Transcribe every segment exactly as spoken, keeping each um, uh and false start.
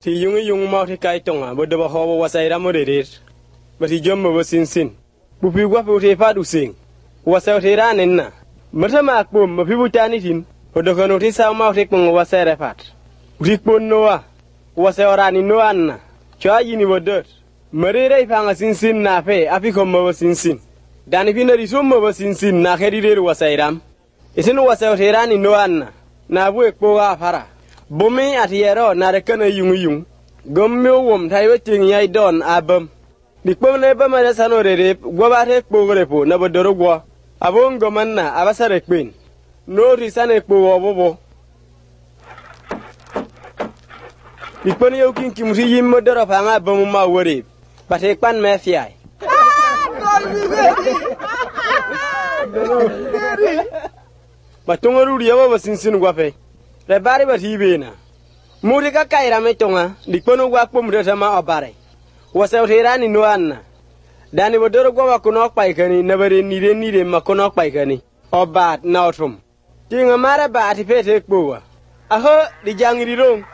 Ti yung yung mau ti kai tonga bo de ba ho wa sai ra mo de de. Ba ti jom mo sin sin. Bu pi gwa pu te fa du sing. Wa sa te ra nen na. Ma ta ma ko ma pi bu ta ni tin. Ho do kono ti sa mau ti ko wa sai ra fat. Ri ko no wa. Wa sa ora ni no an na. Cha yi ni bo de. Ma re re fa nga sin sin na fe a fi ko mo sin sin. Dani fi na ri so mo sin sin na ke ri re wa sai ram. Isin wa sa te ra ni no an na. Na bu e ko ga fara. Bumi atiero na rekana yung yung. Gomyo wom taiwe ting yai don abam. Dikpo ne ba ma sano rere gwa ba te kpo repo na bodoro gwa. Abon goman na abasa rekpin. No risane kpo wo bobo. Dikpo ne yokin kimri yim modoro fa nga bamu ma wori. Pate kpan me fiai. Batungaru riyawa basinsin gwa fe. Rebari ba tibena. Muri ka kaira me tonga, dikpono gwa pom de sama obare. Wasa uterani no anna. Dani bodoro gwa kuno paikani na bare nire nire makono paikani. Obat na otum. Tinga mara ba atipete kpowa. Aho di jangiri rong.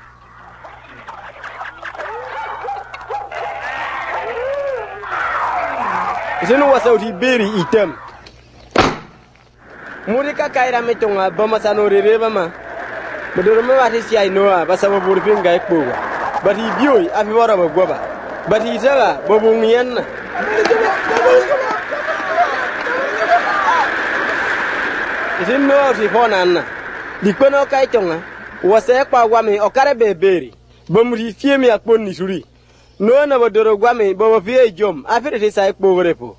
Isenu wasa utiberi item. Muri ka kaira me tonga bama sanore bama. Bodoro me wati si ai noa basa bo burpin ga ekpowa. Bati bioi afi wara bo goba. Bati tala bo bungian. Isin no ti fona na. Dikpono kai tonga. Wase kwa gwami okare beberi. Bo muri fie mi akpon ni suri. No na bodoro gwami bo bo fie jom afire ti sai ekpo repo.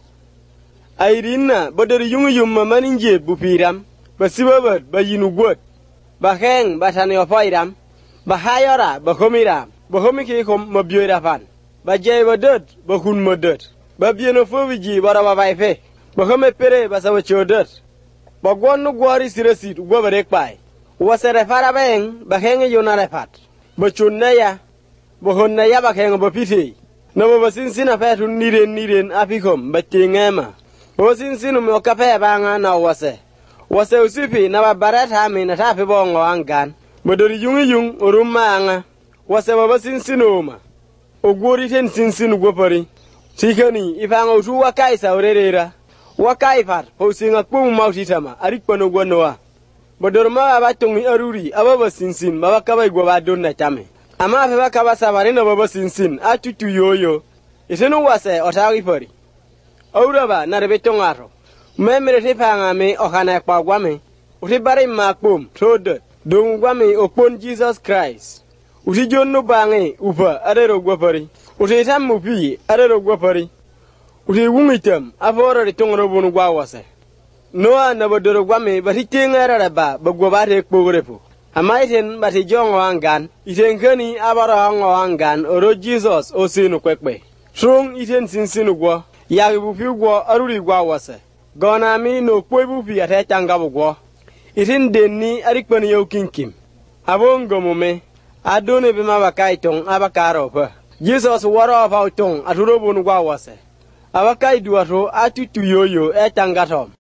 Airina bodoro yungu yumma maninje bupiram. Basibabat bayinu gwat. Baheng basane opoiram, bahayora bahomiram, bahomiki kom mabioira fan. Bajay badot bahun modot. Babieno foviji bara babaife. Bahome pere basawa chodot. Bagwanu gwari sirasit gwa barek pai. Wasere fara beng baheng yona refat. Bachunaya bahonnaya baheng bapiti. Nabo basinsina fatun niren niren afikom batingema. Basinsinu me okape banga na wase. Wase usipi na babarat hami na tafi bongo angan. Bodori yungi yung uruma anga. Wase baba sinsinoma. Oguri ten sinsinu gwapari. Sikani ifanga utu wakai sa urerera. Wakai far hausinga kumu mautitama. Arikpano gwanoa. Bodorma baba tungi aruri ababa sinsin baba kaba igwaba donna tame. Ama afeba kaba sabarina baba sinsin atutu yoyo. Isenu wase otari pari. Auraba na rebetongaro. Memre te panga me okana kwa gwame. Uti bari makpum tode. Dung gwame okpon Jesus Christ. Uti jonno bange upa adero gwapari. Uti tamu pi adero gwapari. Uti wungitam aforo de tongro bunu gwawase. Noa na bodoro gwame bati tengara raba bagwabate kpogorepo. Amaiten bati jongo angan. Itenkani abaro hango angan oro Jesus osinu kwekwe. Trung iten sinsinu gwa. Yagi bupi gwa aruri gwawase. Gona mi no kwebu pi ate tanga bugwo. Itin denni arikpani yo kinkim. Abongo mume. Adone bima bakai tong abakaro pa. Jesus wara of tong aturo bunu gwa wase. Abakai duato atutu yoyo e tangatom.